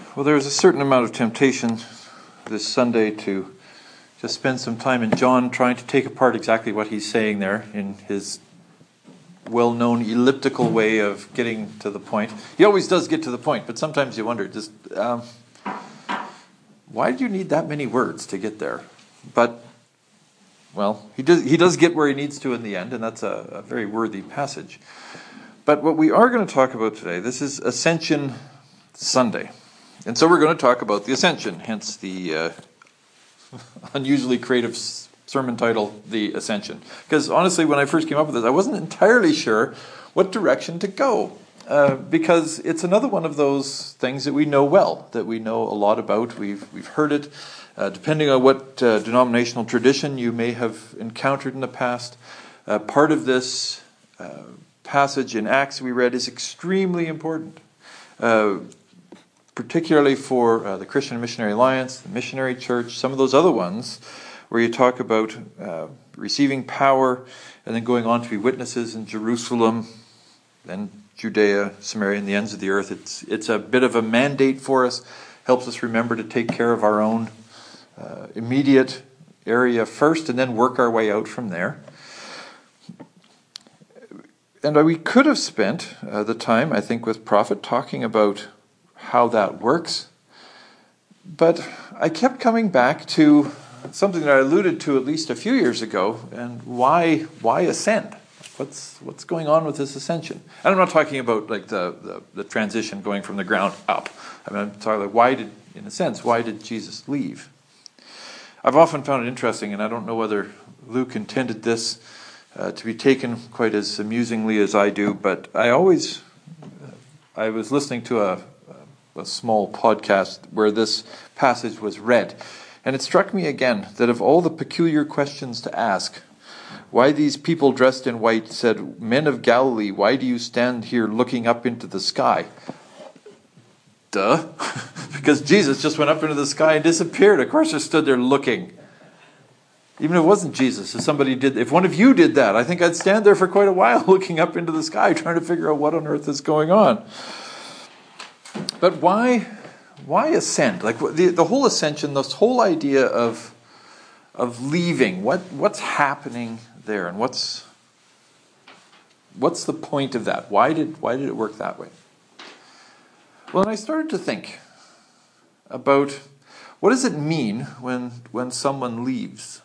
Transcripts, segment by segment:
Well, there's a certain amount of temptation this Sunday to just spend some time in John trying to take apart exactly what he's saying there in his well-known elliptical way of getting to the point. He always does get to the point, but sometimes you wonder, why do you need that many words to get there? But, well, he does get where he needs to in the end, and that's a very worthy passage. But what we are going to talk about today, this is Ascension Sunday. And so we're going to talk about the Ascension, hence the unusually creative sermon title, The Ascension. Because honestly, when I first came up with this, I wasn't entirely sure what direction to go. Because it's another one of those things that we know well, that we know a lot about. We've heard it. Depending on what denominational tradition you may have encountered in the past, part of this passage in Acts we read is extremely important. Particularly for the Christian Missionary Alliance, the Missionary Church, some of those other ones, where you talk about receiving power and then going on to be witnesses in Jerusalem, then Judea, Samaria, and the ends of the earth. It's a bit of a mandate for us, helps us remember to take care of our own immediate area first and then work our way out from there. And we could have spent the time, I think, with Prophet talking about how that works. But I kept coming back to something that I alluded to at least a few years ago, and why ascend? What's going on with this ascension? And I'm not talking about like the transition going from the ground up. I mean, I'm talking like in a sense, why did Jesus leave? I've often found it interesting, and I don't know whether Luke intended this to be taken quite as amusingly as I do, but I was listening to a small podcast where this passage was read. And it struck me again that of all the peculiar questions to ask, why these people dressed in white said, "Men of Galilee, why do you stand here looking up into the sky?" Duh. Because Jesus just went up into the sky and disappeared. Of course they stood there looking. Even if it wasn't Jesus, if one of you did that, I think I'd stand there for quite a while looking up into the sky, trying to figure out what on earth is going on. But why ascend? Like the whole ascension, this whole idea of leaving. What's happening there, and what's the point of that? Why did it work that way? Well, and I started to think about what does it mean when someone leaves,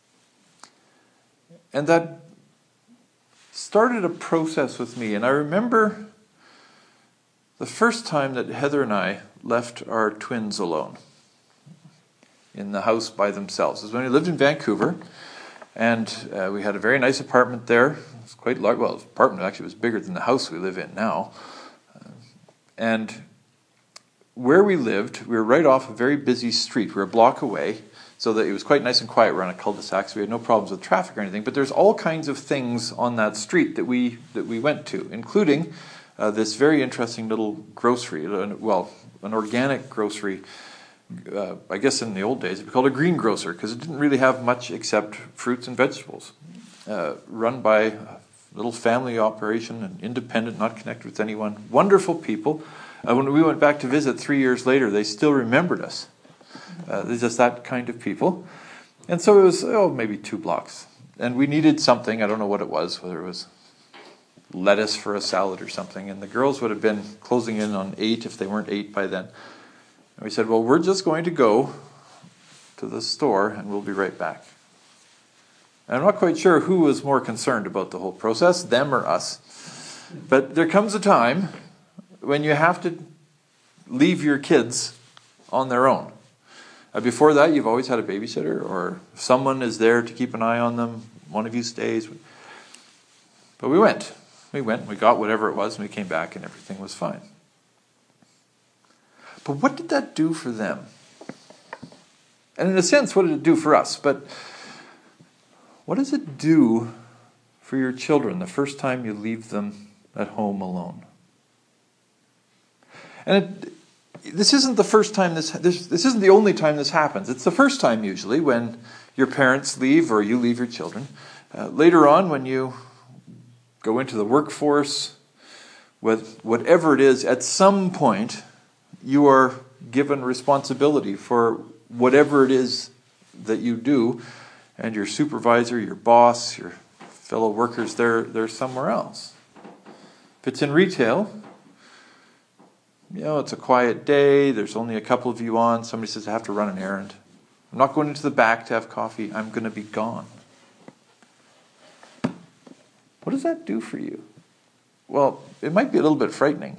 and that started a process with me. And I remember the first time that Heather and I left our twins alone in the house by themselves was when we lived in Vancouver, and we had a very nice apartment there. It was quite large. Well, the apartment actually was bigger than the house we live in now. And where we lived, we were right off a very busy street. We were a block away, so that it was quite nice and quiet. We're on a cul-de-sac, so we had no problems with traffic or anything. But there's all kinds of things on that street that we went to, including this very interesting little grocery, an organic grocery. I guess in the old days it'd be called a greengrocer, because it didn't really have much except fruits and vegetables. Run by a little family operation and independent, not connected with anyone. Wonderful people. When we went back to visit 3 years later, they still remembered us. They're just that kind of people. And so it was maybe 2 blocks. And we needed something, I don't know what it was, whether it was lettuce for a salad or something, and the girls would have been closing in on 8 if they weren't 8 by then. And we said, well, we're just going to go to the store and we'll be right back. And I'm not quite sure who was more concerned about the whole process, them or us. But there comes a time when you have to leave your kids on their own. Before that, you've always had a babysitter, or someone is there to keep an eye on them. One of you stays. But we went. We got whatever it was, and we came back, and everything was fine. But what did that do for them? And in a sense, what did it do for us? But what does it do for your children the first time you leave them at home alone? And this isn't the first time this isn't the only time this happens. It's the first time usually when your parents leave or you leave your children. Later on, when you go into the workforce, with whatever it is, at some point you are given responsibility for whatever it is that you do, and your supervisor, your boss, your fellow workers, they're somewhere else. If it's in retail, it's a quiet day, there's only a couple of you on, somebody says, I have to run an errand. I'm not going into the back to have coffee, I'm going to be gone. What does that do for you? Well, it might be a little bit frightening.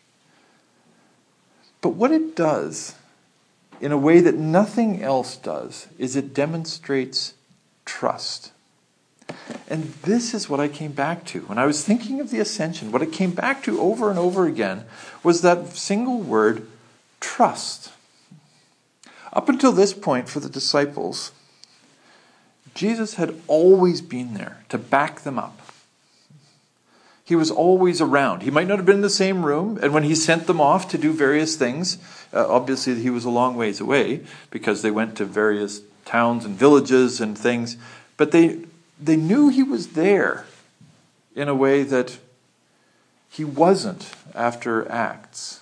But what it does, in a way that nothing else does, is it demonstrates trust. And this is what I came back to. When I was thinking of the ascension, what I came back to over and over again was that single word, trust. Up until this point for the disciples, Jesus had always been there to back them up. He was always around. He might not have been in the same room, and when he sent them off to do various things, obviously he was a long ways away because they went to various towns and villages and things, but they knew he was there in a way that he wasn't after Acts.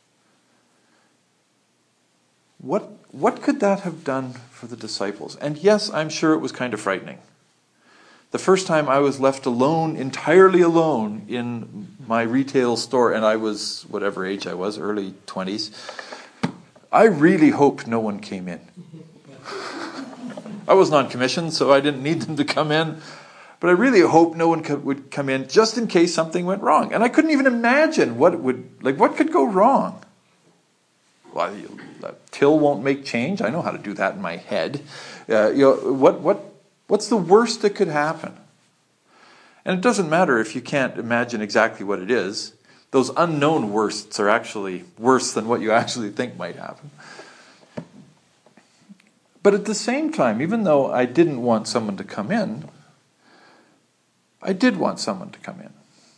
What could that have done for the disciples? And yes, I'm sure it was kind of frightening. The first time I was left alone, entirely alone, in my retail store, and I was, whatever age I was, early 20s, I really hoped no one came in. I wasn't on commission, so I didn't need them to come in. But I really hoped no one would come in just in case something went wrong. And I couldn't even imagine what could go wrong. Well, the till won't make change. I know how to do that in my head. What's the worst that could happen? And it doesn't matter if you can't imagine exactly what it is. Those unknown worsts are actually worse than what you actually think might happen. But at the same time, even though I didn't want someone to come in, I did want someone to come in.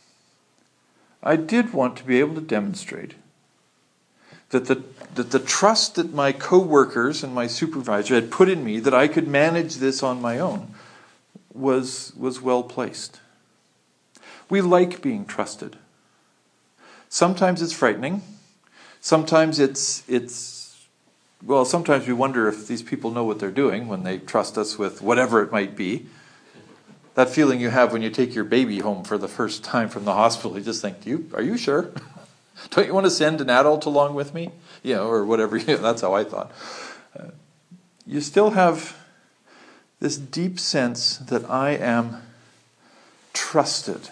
I did want to be able to demonstrate that the trust that my co-workers and my supervisor had put in me, that I could manage this on my own, was well placed. We like being trusted. Sometimes it's frightening. Sometimes sometimes we wonder if these people know what they're doing when they trust us with whatever it might be. That feeling you have when you take your baby home for the first time from the hospital, you just think, are you sure? Don't you want to send an adult along with me? Or whatever. That's how I thought. You still have this deep sense that I am trusted.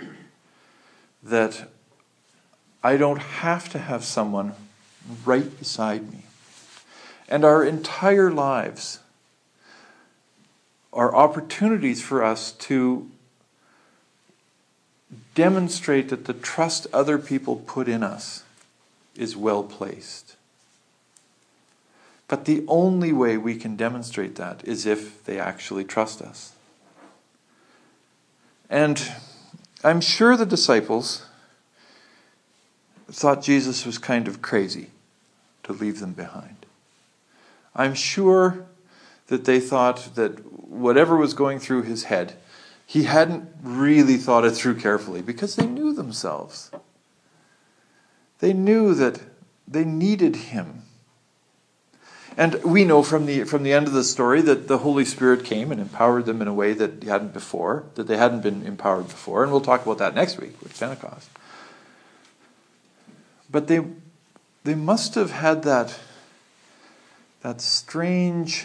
That I don't have to have someone right beside me. And our entire lives are opportunities for us to demonstrate that the trust other people put in us is well placed. But the only way we can demonstrate that is if they actually trust us. And I'm sure the disciples thought Jesus was kind of crazy to leave them behind. I'm sure that they thought that whatever was going through his head, he hadn't really thought it through carefully because they knew themselves. They knew that they needed him. And we know from the end of the story that the Holy Spirit came and empowered them in a way that they hadn't been empowered before. And we'll talk about that next week with Pentecost. But they must have had that strange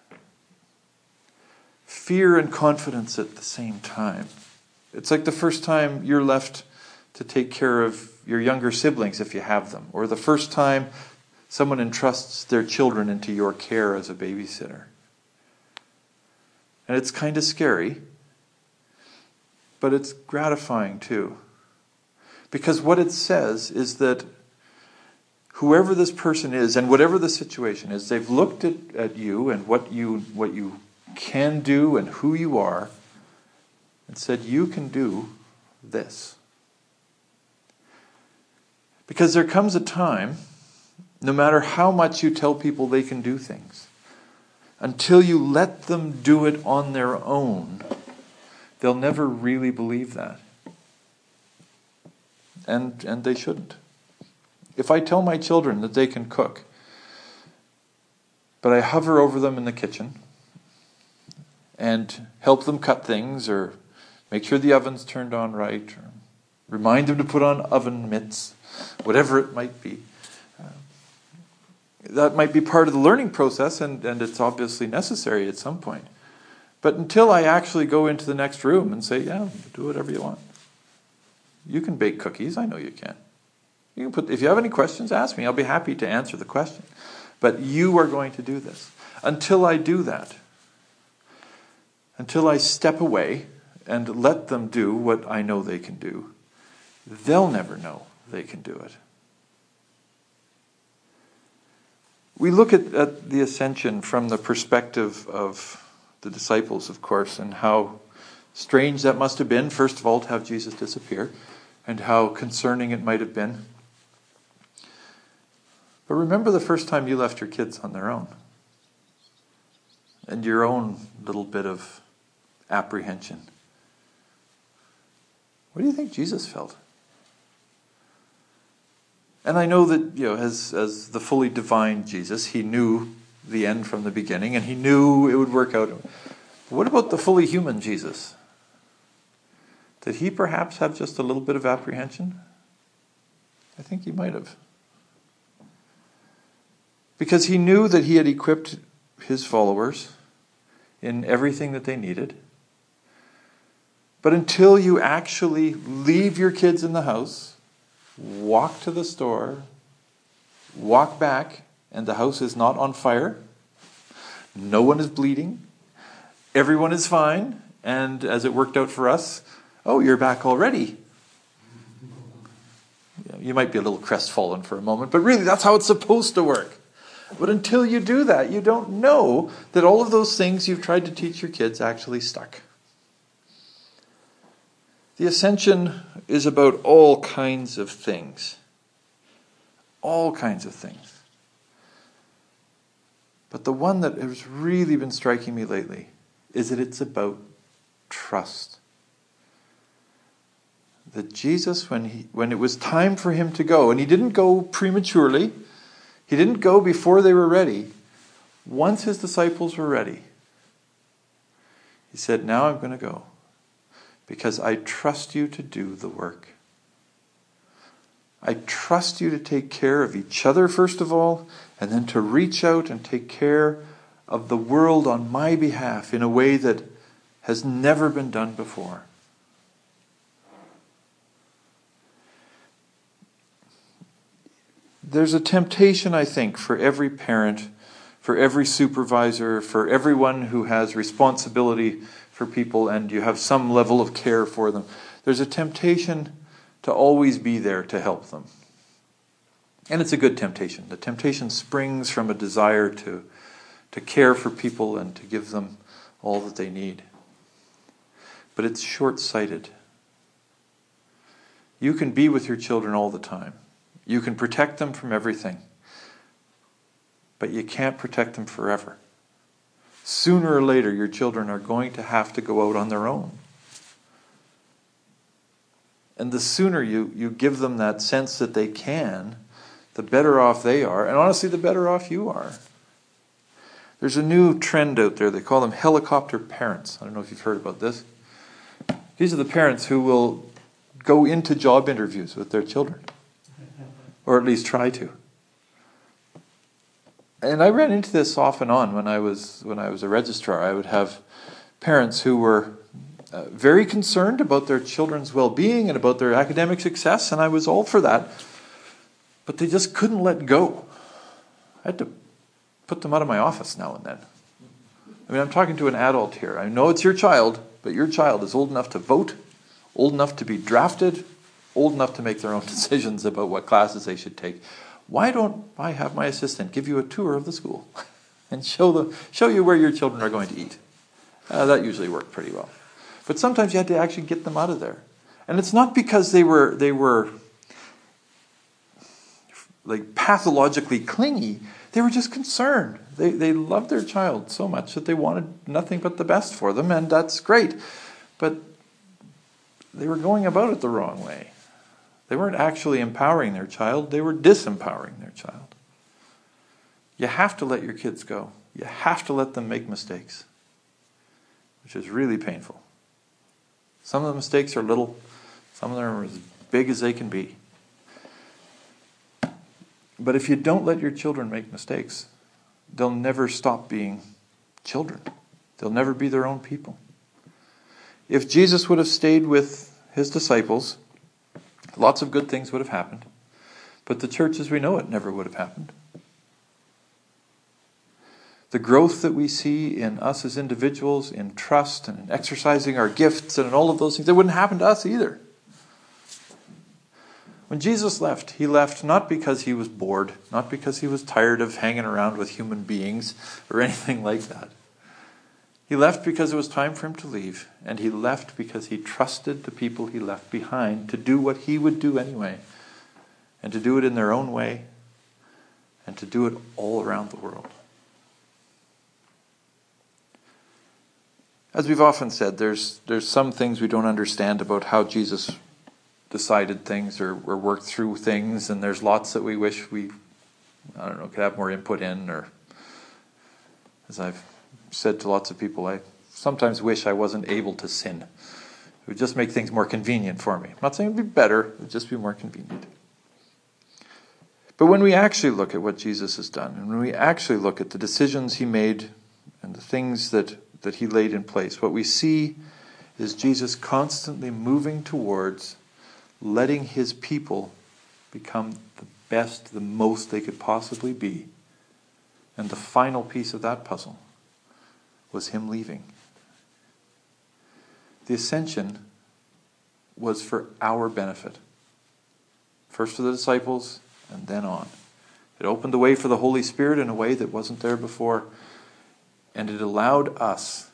fear and confidence at the same time. It's like the first time you're left to take care of your younger siblings if you have them, or the first time someone entrusts their children into your care as a babysitter. And it's kind of scary, but it's gratifying too. Because what it says is that whoever this person is and whatever the situation is, they've looked at you and what you can do and who you are and said, you can do this. Because there comes a time, no matter how much you tell people they can do things, until you let them do it on their own, they'll never really believe that. And they shouldn't. If I tell my children that they can cook, But I hover over them in the kitchen and help them cut things, or make sure the oven's turned on right, or remind them to put on oven mitts, whatever it might be. That might be part of the learning process, and it's obviously necessary at some point. But until I actually go into the next room and say, yeah, do whatever you want. You can bake cookies, I know you can. If you have any questions, ask me. I'll be happy to answer the question. But you are going to do this. Until I do that, until I step away and let them do what I know they can do, they'll never know they can do it. We look at the ascension from the perspective of the disciples, of course, and how strange that must have been, first of all, to have Jesus disappear, and how concerning it might have been. But remember the first time you left your kids on their own, and your own little bit of apprehension. What do you think Jesus felt? And I know that, as the fully divine Jesus, he knew the end from the beginning, and he knew it would work out. But what about the fully human Jesus? Did he perhaps have just a little bit of apprehension? I think he might have. Because he knew that he had equipped his followers in everything that they needed. But until you actually leave your kids in the house, walk to the store, walk back, and the house is not on fire, no one is bleeding, everyone is fine, and as it worked out for us, oh, you're back already. You might be a little crestfallen for a moment, but really that's how it's supposed to work. But until you do that, you don't know that all of those things you've tried to teach your kids actually stuck. The ascension is about all kinds of things. All kinds of things. But the one that has really been striking me lately is that it's about trust. That Jesus, when it was time for him to go, and he didn't go prematurely, he didn't go before they were ready. Once his disciples were ready, he said, now I'm going to go, because I trust you to do the work. I trust you to take care of each other first of all, and then to reach out and take care of the world on my behalf in a way that has never been done before. There's a temptation, I think, for every parent, for every supervisor, for everyone who has responsibility for people and you have some level of care for them. There's a temptation to always be there to help them. And it's a good temptation. The temptation springs from a desire to care for people and to give them all that they need. But it's short-sighted. You can be with your children all the time. You can protect them from everything. But you can't protect them forever. Sooner or later, your children are going to have to go out on their own. And the sooner you give them that sense that they can, the better off they are. And honestly, the better off you are. There's a new trend out there. They call them helicopter parents. I don't know if you've heard about this. These are the parents who will go into job interviews with their children. Or at least try to. And I ran into this off and on when I was a registrar. I would have parents who were very concerned about their children's well-being and about their academic success, and I was all for that. But they just couldn't let go. I had to put them out of my office now and then. I mean, I'm talking to an adult here. I know it's your child, but your child is old enough to vote, old enough to be drafted, old enough to make their own decisions about what classes they should take. Why don't I have my assistant give you a tour of the school and show you where your children are going to eat? That usually worked pretty well. But sometimes you had to actually get them out of there. And it's not because they were like pathologically clingy. They were just concerned. They loved their child so much that they wanted nothing but the best for them, and that's great. But they were going about it the wrong way. They weren't actually empowering their child, they were disempowering their child. You have to let your kids go. You have to let them make mistakes, which is really painful. Some of the mistakes are little, some of them are as big as they can be. But if you don't let your children make mistakes, they'll never stop being children. They'll never be their own people. If Jesus would have stayed with his disciples, lots of good things would have happened. But the church as we know it never would have happened. The growth that we see in us as individuals, in trust and in exercising our gifts and in all of those things, that wouldn't happen to us either. When Jesus left, he left not because he was bored, not because he was tired of hanging around with human beings or anything like that. He left because it was time for him to leave, and he left because he trusted the people he left behind to do what he would do anyway, and to do it in their own way, and to do it all around the world. As we've often said, there's some things we don't understand about how Jesus decided things or worked through things, and there's lots that we wish we, could have more input in, or as I've said to lots of people, I sometimes wish I wasn't able to sin. It would just make things more convenient for me. I'm not saying it would be better, it would just be more convenient. But when we actually look at what Jesus has done, and when we actually look at the decisions he made and the things that he laid in place, what we see is Jesus constantly moving towards letting his people become the best, the most they could possibly be. And the final piece of that puzzle was him leaving. The ascension was for our benefit. First for the disciples, and then on. It opened the way for the Holy Spirit in a way that wasn't there before. And it allowed us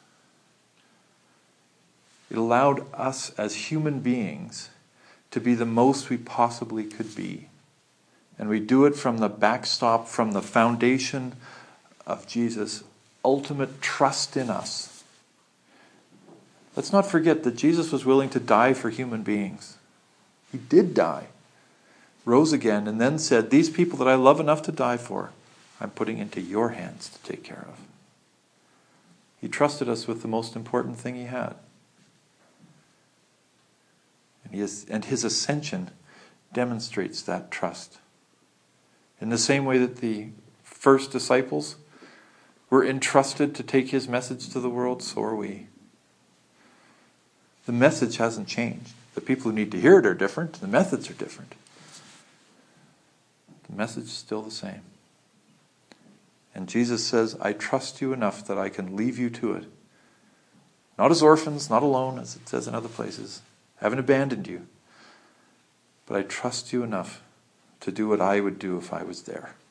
as human beings to be the most we possibly could be. And we do it from the backstop, from the foundation of Jesus' ultimate trust in us. Let's not forget that Jesus was willing to die for human beings. He did die, rose again, and then said, these people that I love enough to die for, I'm putting into your hands to take care of. He trusted us with the most important thing he had. And his ascension demonstrates that trust. In the same way that the first disciples were entrusted to take his message to the world, so are we. The message hasn't changed. The people who need to hear it are different. The methods are different. The message is still the same. And Jesus says, I trust you enough that I can leave you to it. Not as orphans, not alone, as it says in other places. I haven't abandoned you. But I trust you enough to do what I would do if I was there.